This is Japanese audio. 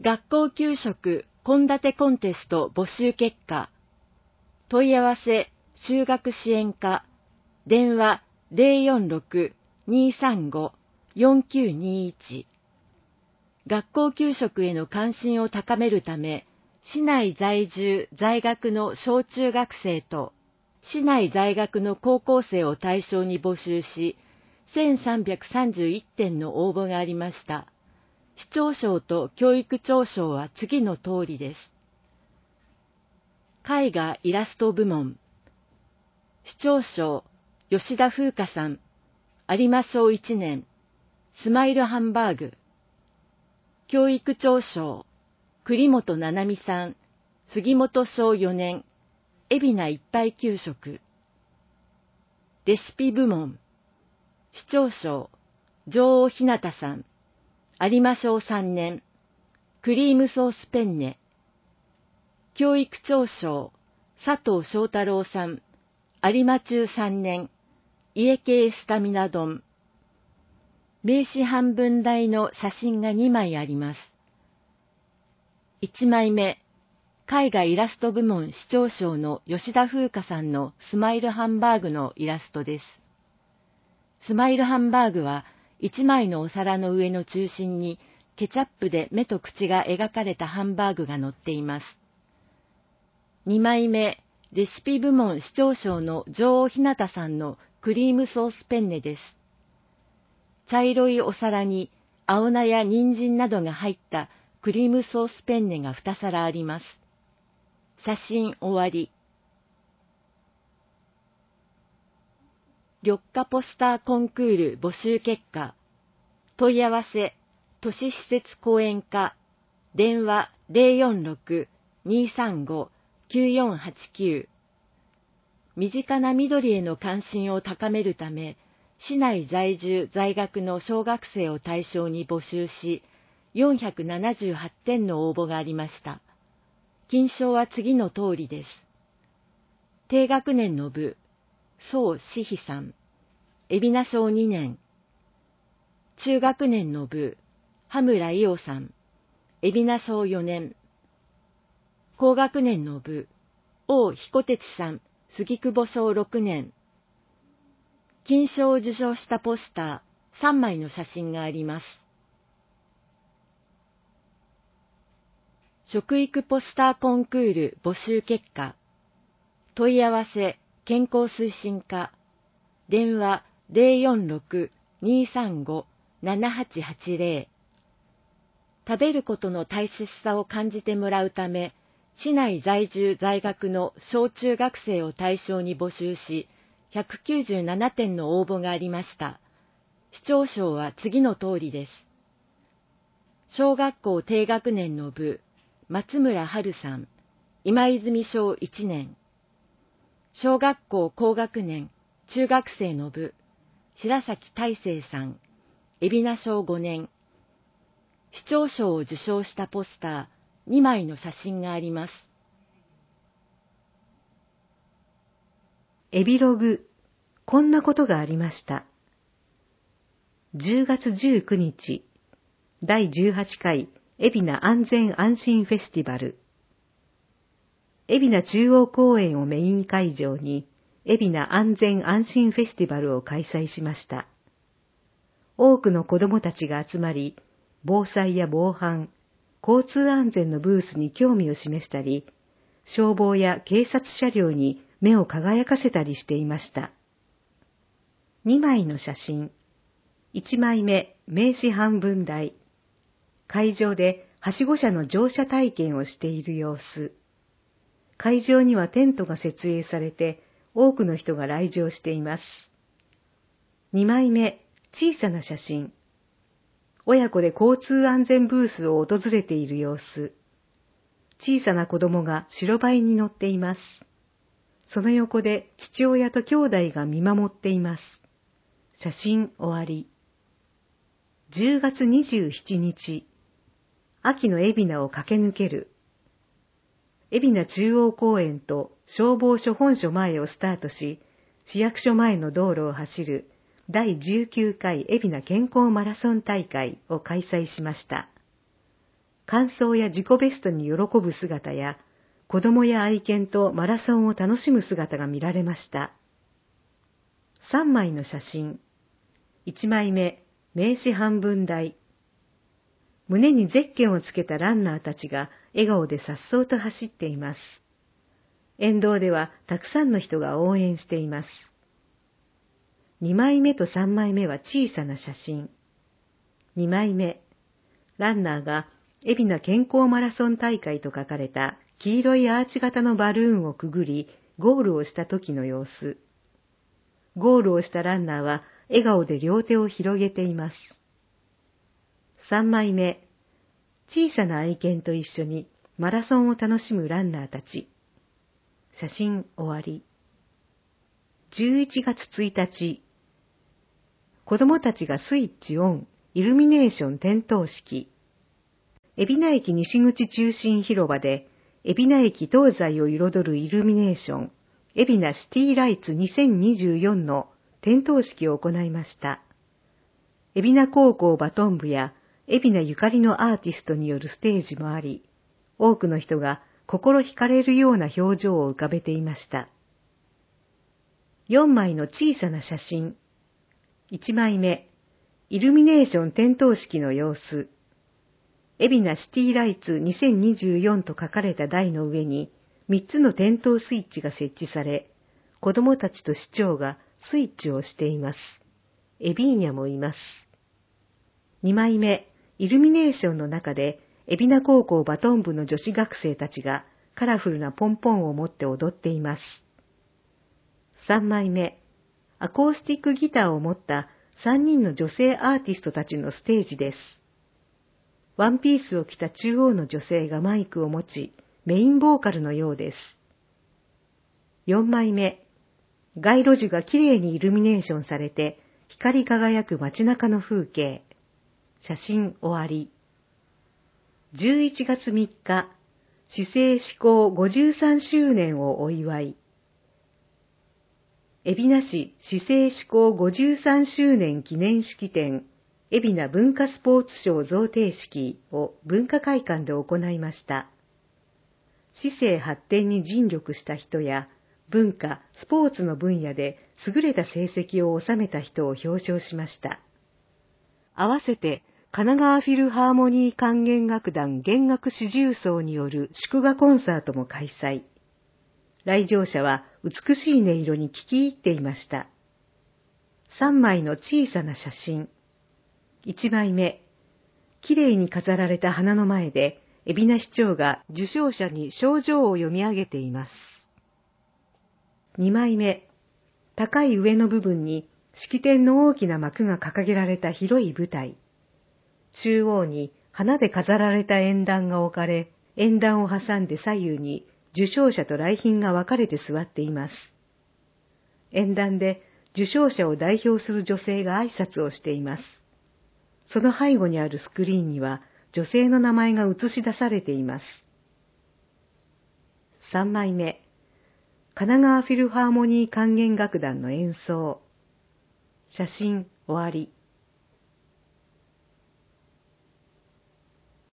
学校給食献立コンテスト募集結果。問い合わせ就学支援課。電話046-235-4921。学校給食への関心を高めるため、市内在住在学の小中学生と市内在学の高校生を対象に募集し、1331点の応募がありました。市長賞と教育長賞は次の通りです。絵画イラスト部門。市長賞、吉田風花さん、有馬小1年、スマイルハンバーグ。教育長賞、栗本七海さん、杉本小4年、海老名いっぱい給食。レシピ部門。市長賞、女王ひなたさん、有馬小3年、クリームソースペンネ。教育長賞、佐藤翔太郎さん、有馬中3年、家系スタミナ丼。名刺半分大の写真が2枚あります。1枚目、絵画イラスト部門市長賞の吉田風花さんのスマイルハンバーグのイラストです。スマイルハンバーグは1枚のお皿の上の中心にケチャップで目と口が描かれたハンバーグが乗っています。2枚目、レシピ部門市長賞の女王ひなたさんのクリームソースペンネです。茶色いお皿に青菜や人参などが入ったクリームソースペンネが2皿あります。写真終わり。緑化ポスターコンクール募集結果。問い合わせ、都市施設講演課。電話046-235-9489。身近な緑への関心を高めるため、市内在住在学の小学生を対象に募集し、478点の応募がありました。金賞は次の通りです。低学年の部、宋志妃さん、海老名小2年。中学年の部、羽村伊代さん、海老名小4年。高学年の部、王彦哲さん、杉久保小6年。金賞を受賞したポスター3枚の写真があります。食育ポスターコンクール募集結果。問い合わせ、健康推進課。電話046-235-7880。食べることの大切さを感じてもらうため、市内在住在学の小中学生を対象に募集し、197点の応募がありました。市長賞は次の通りです。小学校低学年の部、松村春さん、今泉小1年。小学校高学年、中学生の部、白崎大成さん、海老名小5年。市長賞を受賞したポスター2枚の写真があります。 エビログ、こんなことがありました。10月19日、第18回海老名安全安心フェスティバル。海老名中央公園をメイン会場に、海老名安全安心フェスティバルを開催しました。多くの子どもたちが集まり、防災や防犯、交通安全のブースに興味を示したり、消防や警察車両に目を輝かせたりしていました。2枚の写真。1枚目、名刺半分大。会場ではしご車の乗車体験をしている様子。会場にはテントが設営されて、多くの人が来場しています。2枚目、小さな写真。親子で交通安全ブースを訪れている様子。小さな子供が白バイに乗っています。その横で父親と兄弟が見守っています。写真終わり。10月27日、秋の海老名を駆け抜ける。海老名中央公園と消防署本所前をスタートし、市役所前の道路を走る第19回海老名健康マラソン大会を開催しました。 完走や自己ベストに喜ぶ姿や、子供や愛犬とマラソンを楽しむ姿が見られました。3枚の写真。1枚目、名刺半分台。胸にゼッケンをつけたランナーたちが笑顔で颯爽と走っています。沿道ではたくさんの人が応援しています。2枚目と3枚目は小さな写真。2枚目、ランナーが海老名健康マラソン大会と書かれた黄色いアーチ型のバルーンをくぐり、ゴールをした時の様子。ゴールをしたランナーは笑顔で両手を広げています。3枚目、小さな愛犬と一緒にマラソンを楽しむランナーたち。写真終わり。11月1日、子供たちがスイッチオン、イルミネーション点灯式。海老名駅西口中心広場で、海老名駅東西を彩るイルミネーション、海老名シティライツ2024の点灯式を行いました。海老名高校バトン部や海老名ゆかりのアーティストによるステージもあり、多くの人が心惹かれるような表情を浮かべていました。4枚の小さな写真。1枚目、イルミネーション点灯式の様子。海老名シティライツ2024と書かれた台の上に3つの点灯スイッチが設置され、子供たちと市長がスイッチを押しています。エビーニャもいます。2枚目、イルミネーションの中で、海老名高校バトン部の女子学生たちがカラフルなポンポンを持って踊っています。3枚目、アコースティックギターを持った3人の女性アーティストたちのステージです。ワンピースを着た中央の女性がマイクを持ち、メインボーカルのようです。4枚目、街路樹がきれいにイルミネーションされて、光り輝く街中の風景。写真終わり。11月3日、市政施行53周年をお祝い。海老名市市政施行53周年記念式典、海老名文化スポーツ賞贈呈式を文化会館で行いました。市政発展に尽力した人や、文化、スポーツの分野で優れた成績を収めた人を表彰しました。合わせて、神奈川フィルハーモニー管弦楽団弦楽四重奏による祝賀コンサートも開催。来場者は美しい音色に聞き入っていました。3枚の小さな写真。1枚目、きれいに飾られた花の前で、海老名市長が受賞者に賞状を読み上げています。2枚目、高い上の部分に式典の大きな幕が掲げられた広い舞台。中央に花で飾られた演壇が置かれ、演壇を挟んで左右に受賞者と来賓が分かれて座っています。演壇で受賞者を代表する女性が挨拶をしています。その背後にあるスクリーンには女性の名前が映し出されています。3枚目、神奈川フィルハーモニー管弦楽団の演奏。写真終わり。